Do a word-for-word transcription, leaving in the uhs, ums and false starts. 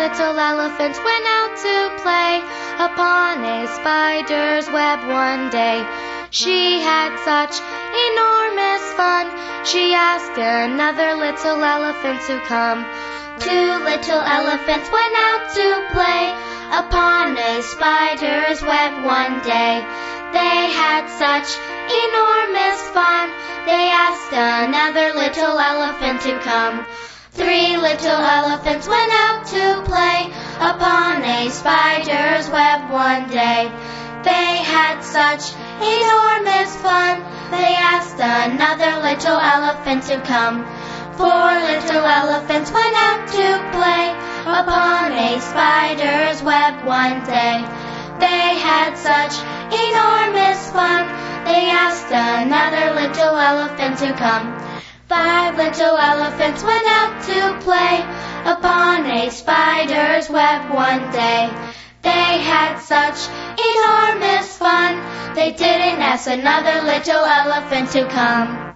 little elephants went out to play upon a spider's web one day. She had such enormous fun, she asked another little elephant to come. Two little elephants went out to play upon a spider's web one day. They had such enormous fun, they asked another little elephant to come. Three little elephants went out to play upon a spider's web one day. They had such enormous fun, they asked another little elephant to come. Four little elephants went out to play upon a spider's web one day. They had such enormous fun, they asked another little elephant to come. Five little elephants went out to play upon a spider's web one day. They had such enormous fun, they didn't ask another little elephant to come.